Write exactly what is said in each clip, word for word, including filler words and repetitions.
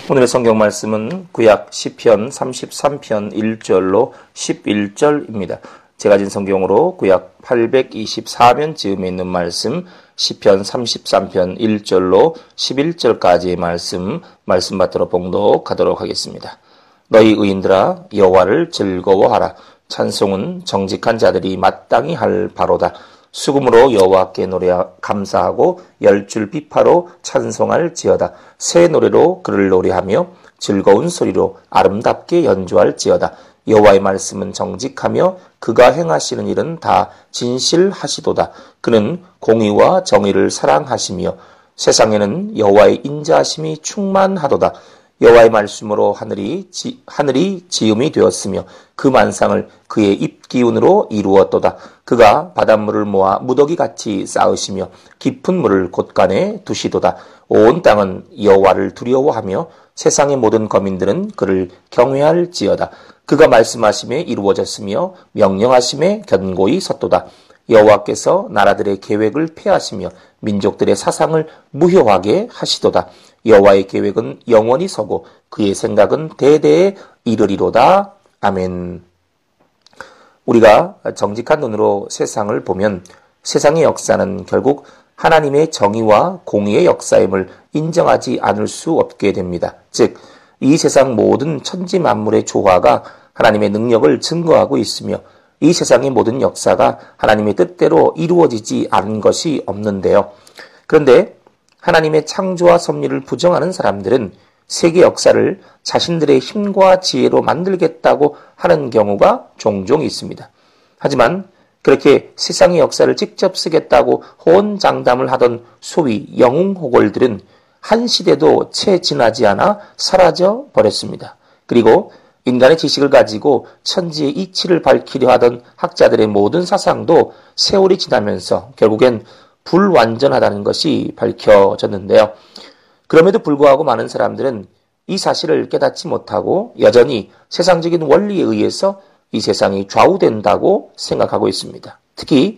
오늘의 성경 말씀은 구약 시편 삼십삼 편 일 절로 십일 절입니다. 제가 진 성경으로 구약 팔백이십사 면 즈음에 있는 말씀, 시편 삼십삼 편 일 절로 십일 절까지의 말씀, 말씀 받들어 봉독하도록 하겠습니다. 너희 의인들아 여호와를 즐거워하라. 찬송은 정직한 자들이 마땅히 할 바로다. 수금으로 여호와께 노래 감사하고 열줄 비파로 찬송할지어다. 새 노래로 그를 노래하며 즐거운 소리로 아름답게 연주할지어다. 여호와의 말씀은 정직하며 그가 행하시는 일은 다 진실하시도다. 그는 공의와 정의를 사랑하시며 세상에는 여호와의 인자하심이 충만하도다. 여호와의 말씀으로 하늘이 지, 하늘이 지음이 되었으며 그 만상을 그의 입기운으로 이루었도다. 그가 바닷물을 모아 무더기같이 쌓으시며 깊은 물을 곳간에 두시도다. 온 땅은 여호와를 두려워하며 세상의 모든 거민들은 그를 경외할지어다. 그가 말씀하심에 이루어졌으며 명령하심에 견고히 섰도다. 여호와께서 나라들의 계획을 폐하시며 민족들의 사상을 무효하게 하시도다. 여호와의 계획은 영원히 서고 그의 생각은 대대에 이르리로다. 아멘. 우리가 정직한 눈으로 세상을 보면 세상의 역사는 결국 하나님의 정의와 공의의 역사임을 인정하지 않을 수 없게 됩니다. 즉, 이 세상 모든 천지 만물의 조화가 하나님의 능력을 증거하고 있으며 이 세상의 모든 역사가 하나님의 뜻대로 이루어지지 않은 것이 없는데요. 그런데 하나님의 창조와 섭리를 부정하는 사람들은 세계 역사를 자신들의 힘과 지혜로 만들겠다고 하는 경우가 종종 있습니다. 하지만 그렇게 세상의 역사를 직접 쓰겠다고 호언장담을 하던 소위 영웅호걸들은 한 시대도 채 지나지 않아 사라져 버렸습니다. 그리고 인간의 지식을 가지고 천지의 이치를 밝히려 하던 학자들의 모든 사상도 세월이 지나면서 결국엔 불완전하다는 것이 밝혀졌는데요. 그럼에도 불구하고 많은 사람들은 이 사실을 깨닫지 못하고 여전히 세상적인 원리에 의해서 이 세상이 좌우된다고 생각하고 있습니다. 특히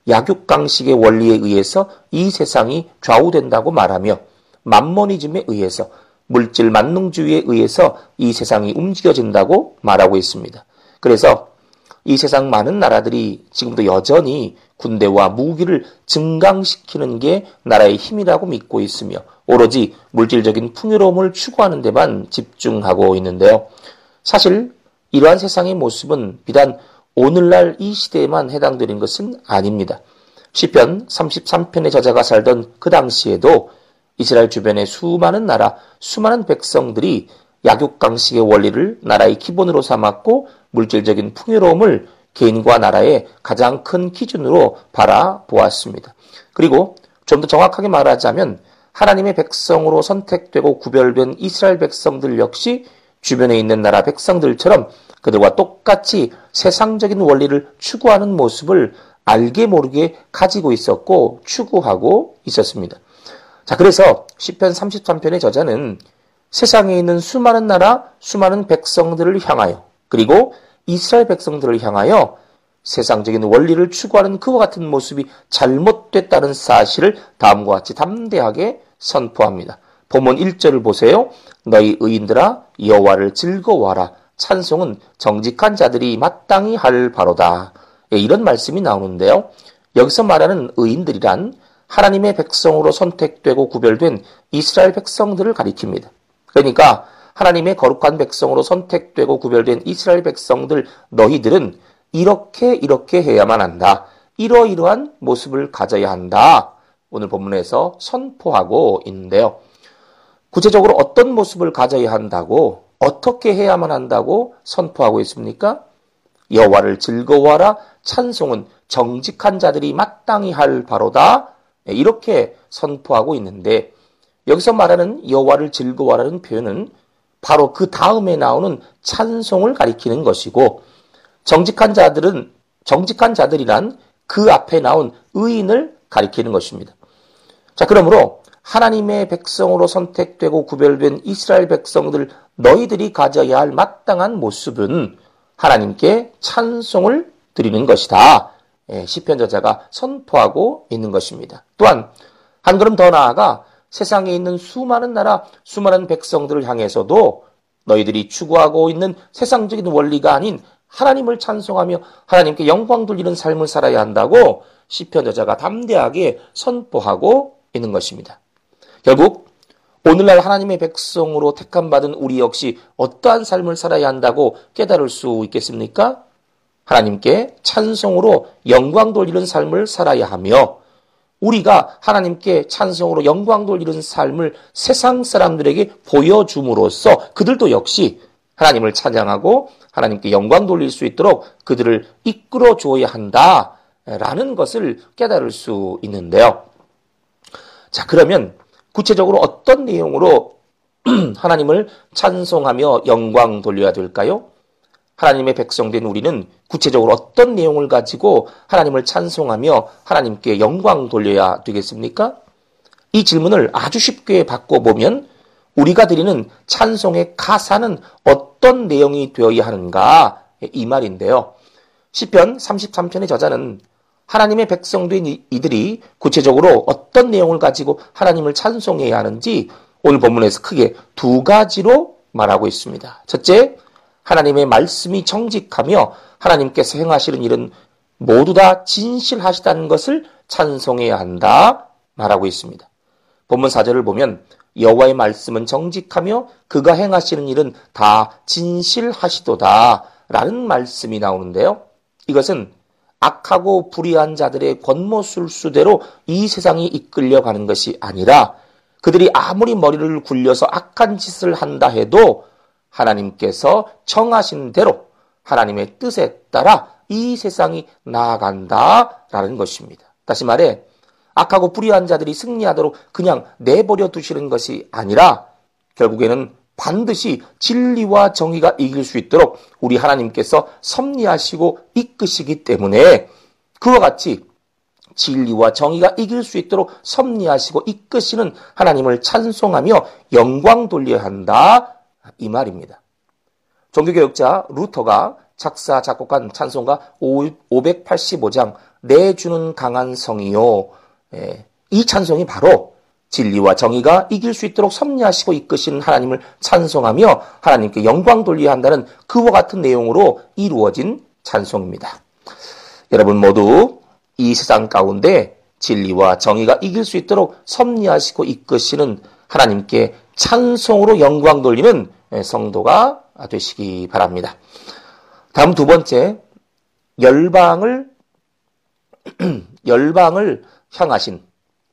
약육강식의 원리에 의해서 이 세상이 좌우된다고 말하며 만모니즘에 의해서 물질 만능주의에 의해서 이 세상이 움직여진다고 말하고 있습니다. 그래서 이 세상 많은 나라들이 지금도 여전히 군대와 무기를 증강시키는 게 나라의 힘이라고 믿고 있으며 오로지 물질적인 풍요로움을 추구하는 데만 집중하고 있는데요. 사실 이러한 세상의 모습은 비단 오늘날 이 시대에만 해당되는 것은 아닙니다. 시편 삼십삼 편의 저자가 살던 그 당시에도 이스라엘 주변의 수많은 나라, 수많은 백성들이 약육강식의 원리를 나라의 기본으로 삼았고 물질적인 풍요로움을 개인과 나라의 가장 큰 기준으로 바라보았습니다. 그리고 좀 더 정확하게 말하자면 하나님의 백성으로 선택되고 구별된 이스라엘 백성들 역시 주변에 있는 나라 백성들처럼 그들과 똑같이 세상적인 원리를 추구하는 모습을 알게 모르게 가지고 있었고 추구하고 있었습니다. 자, 그래서 시편 삼십삼 편의 저자는 세상에 있는 수많은 나라, 수많은 백성들을 향하여 그리고 이스라엘 백성들을 향하여 세상적인 원리를 추구하는 그와 같은 모습이 잘못됐다는 사실을 다음과 같이 담대하게 선포합니다. 본문 일 절을 보세요. 너희 의인들아 여호와를 즐거워하라. 찬송은 정직한 자들이 마땅히 할 바로다. 예, 이런 말씀이 나오는데요. 여기서 말하는 의인들이란 하나님의 백성으로 선택되고 구별된 이스라엘 백성들을 가리킵니다. 그러니까 하나님의 거룩한 백성으로 선택되고 구별된 이스라엘 백성들 너희들은 이렇게 이렇게 해야만 한다. 이러이러한 모습을 가져야 한다. 오늘 본문에서 선포하고 있는데요. 구체적으로 어떤 모습을 가져야 한다고 어떻게 해야만 한다고 선포하고 있습니까? 여호와를 즐거워하라. 찬송은 정직한 자들이 마땅히 할 바로다. 이렇게 선포하고 있는데 여기서 말하는 여호와를 즐거워하라는 표현은 바로 그 다음에 나오는 찬송을 가리키는 것이고 정직한 자들은 정직한 자들이란 그 앞에 나온 의인을 가리키는 것입니다. 자, 그러므로 하나님의 백성으로 선택되고 구별된 이스라엘 백성들 너희들이 가져야 할 마땅한 모습은 하나님께 찬송을 드리는 것이다. 시편 저자가 선포하고 있는 것입니다. 또한 한 걸음 더 나아가 세상에 있는 수많은 나라, 수많은 백성들을 향해서도 너희들이 추구하고 있는 세상적인 원리가 아닌 하나님을 찬송하며 하나님께 영광 돌리는 삶을 살아야 한다고 시편 저자가 담대하게 선포하고 있는 것입니다. 결국 오늘날 하나님의 백성으로 택함받은 우리 역시 어떠한 삶을 살아야 한다고 깨달을 수 있겠습니까? 하나님께 찬송으로 영광 돌리는 삶을 살아야 하며 우리가 하나님께 찬송으로 영광 돌리는 삶을 세상 사람들에게 보여줌으로써 그들도 역시 하나님을 찬양하고 하나님께 영광 돌릴 수 있도록 그들을 이끌어 주어야 한다라는 것을 깨달을 수 있는데요. 자, 그러면 구체적으로 어떤 내용으로 하나님을 찬송하며 영광 돌려야 될까요? 하나님의 백성된 우리는 구체적으로 어떤 내용을 가지고 하나님을 찬송하며 하나님께 영광 돌려야 되겠습니까? 이 질문을 아주 쉽게 바꿔보면 우리가 드리는 찬송의 가사는 어떤 내용이 되어야 하는가 이 말인데요. 시편 삼십삼 편의 저자는 하나님의 백성된 이들이 구체적으로 어떤 내용을 가지고 하나님을 찬송해야 하는지 오늘 본문에서 크게 두 가지로 말하고 있습니다. 첫째, 하나님의 말씀이 정직하며 하나님께서 행하시는 일은 모두 다 진실하시다는 것을 찬송해야 한다 말하고 있습니다. 본문 사 절을 보면 여호와의 말씀은 정직하며 그가 행하시는 일은 다 진실하시도다 라는 말씀이 나오는데요. 이것은 악하고 불의한 자들의 권모술수대로 이 세상이 이끌려가는 것이 아니라 그들이 아무리 머리를 굴려서 악한 짓을 한다 해도 하나님께서 정하신 대로 하나님의 뜻에 따라 이 세상이 나아간다라는 것입니다. 다시 말해 악하고 불의한 자들이 승리하도록 그냥 내버려 두시는 것이 아니라 결국에는 반드시 진리와 정의가 이길 수 있도록 우리 하나님께서 섭리하시고 이끄시기 때문에 그와 같이 진리와 정의가 이길 수 있도록 섭리하시고 이끄시는 하나님을 찬송하며 영광 돌려야 한다 이 말입니다. 종교개혁자 루터가 작사 작곡한 찬송가 오백팔십오 장 내 주는 강한 성이요, 이 찬송이 바로 진리와 정의가 이길 수 있도록 섭리하시고 이끄시는 하나님을 찬송하며 하나님께 영광 돌려야 한다는 그와 같은 내용으로 이루어진 찬송입니다. 여러분 모두 이 세상 가운데 진리와 정의가 이길 수 있도록 섭리하시고 이끄시는 하나님께 찬송으로 영광 돌리는 성도가 되시기 바랍니다. 다음 두 번째, 열방을 열방을 향하신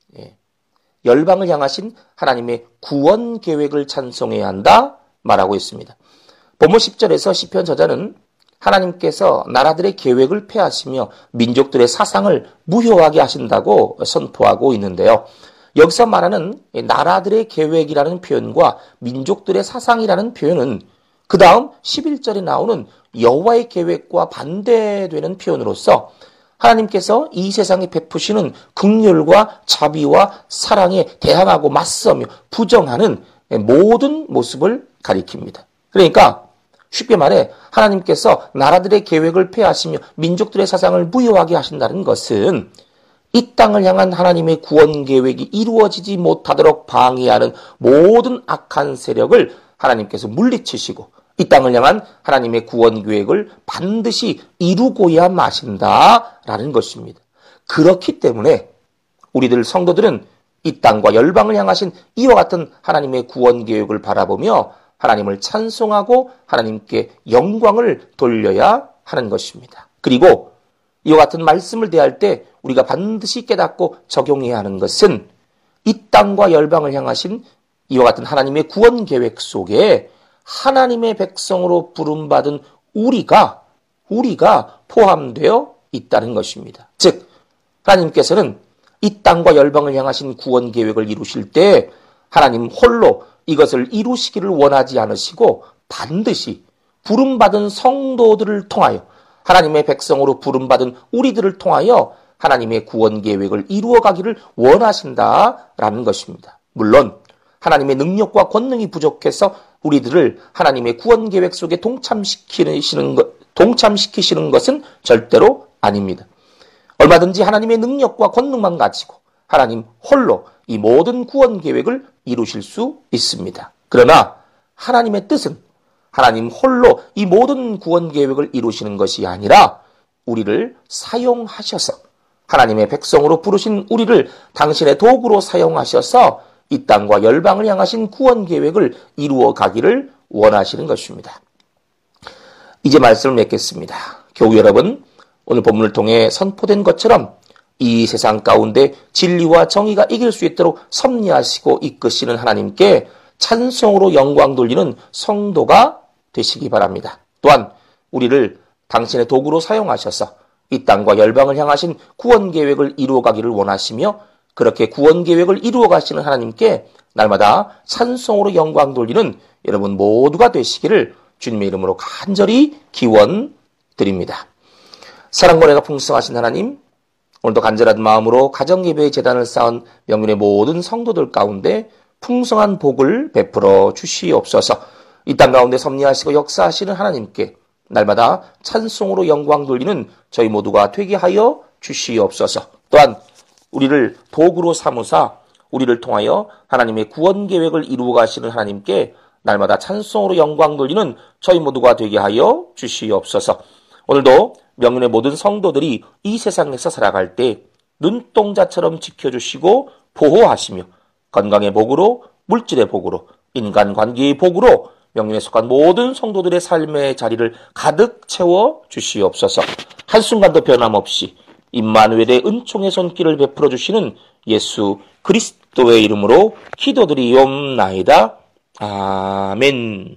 열방을 향하신 하나님의 구원 계획을 찬송해야 한다 말하고 있습니다. 본문 십 절에서 시편 저자는 하나님께서 나라들의 계획을 폐하시며 민족들의 사상을 무효하게 하신다고 선포하고 있는데요. 여기서 말하는 나라들의 계획이라는 표현과 민족들의 사상이라는 표현은 그 다음 십일 절에 나오는 여호와의 계획과 반대되는 표현으로서 하나님께서 이 세상에 베푸시는 긍휼과 자비와 사랑에 대항하고 맞서며 부정하는 모든 모습을 가리킵니다. 그러니까 쉽게 말해 하나님께서 나라들의 계획을 폐하시며 민족들의 사상을 무효하게 하신다는 것은 이 땅을 향한 하나님의 구원 계획이 이루어지지 못하도록 방해하는 모든 악한 세력을 하나님께서 물리치시고 이 땅을 향한 하나님의 구원 계획을 반드시 이루고야 마신다라는 것입니다. 그렇기 때문에 우리들 성도들은 이 땅과 열방을 향하신 이와 같은 하나님의 구원 계획을 바라보며 하나님을 찬송하고 하나님께 영광을 돌려야 하는 것입니다. 그리고 이와 같은 말씀을 대할 때 우리가 반드시 깨닫고 적용해야 하는 것은 이 땅과 열방을 향하신 이와 같은 하나님의 구원 계획 속에 하나님의 백성으로 부름받은 우리가 우리가 포함되어 있다는 것입니다. 즉 하나님께서는 이 땅과 열방을 향하신 구원 계획을 이루실 때 하나님 홀로 이것을 이루시기를 원하지 않으시고 반드시 부름받은 성도들을 통하여 하나님의 백성으로 부름받은 우리들을 통하여 하나님의 구원 계획을 이루어가기를 원하신다라는 것입니다. 물론 하나님의 능력과 권능이 부족해서 우리들을 하나님의 구원 계획 속에 동참시키시는 것, 동참시키시는 것은 절대로 아닙니다. 얼마든지 하나님의 능력과 권능만 가지고 하나님 홀로 이 모든 구원 계획을 이루실 수 있습니다. 그러나 하나님의 뜻은 하나님 홀로 이 모든 구원 계획을 이루시는 것이 아니라 우리를 사용하셔서 하나님의 백성으로 부르신 우리를 당신의 도구로 사용하셔서 이 땅과 열방을 향하신 구원 계획을 이루어 가기를 원하시는 것입니다. 이제 말씀을 맺겠습니다. 교우 여러분, 오늘 본문을 통해 선포된 것처럼 이 세상 가운데 진리와 정의가 이길 수 있도록 섭리하시고 이끄시는 하나님께 찬송으로 영광 돌리는 성도가 되시기 바랍니다. 또한 우리를 당신의 도구로 사용하셔서 이 땅과 열방을 향하신 구원 계획을 이루어 가기를 원하시며 그렇게 구원 계획을 이루어 가시는 하나님께 날마다 찬송으로 영광 돌리는 여러분 모두가 되시기를 주님의 이름으로 간절히 기원드립니다. 사랑과 은혜가 풍성하신 하나님, 오늘도 간절한 마음으로 가정예배의 제단을 쌓은 명륜의 모든 성도들 가운데 풍성한 복을 베풀어 주시옵소서. 이 땅 가운데 섭리하시고 역사하시는 하나님께 날마다 찬송으로 영광 돌리는 저희 모두가 되게 하여 주시옵소서. 또한 우리를 도구로 삼으사 우리를 통하여 하나님의 구원 계획을 이루어 가시는 하나님께 날마다 찬송으로 영광 돌리는 저희 모두가 되게 하여 주시옵소서. 오늘도 명륜의 모든 성도들이 이 세상에서 살아갈 때 눈동자처럼 지켜주시고 보호하시며 건강의 복으로, 물질의 복으로, 인간관계의 복으로 명륜에 속한 모든 성도들의 삶의 자리를 가득 채워 주시옵소서. 한순간도 변함없이 임마누엘의 은총의 손길을 베풀어 주시는 예수 그리스도의 이름으로 기도드리옵나이다. 아멘.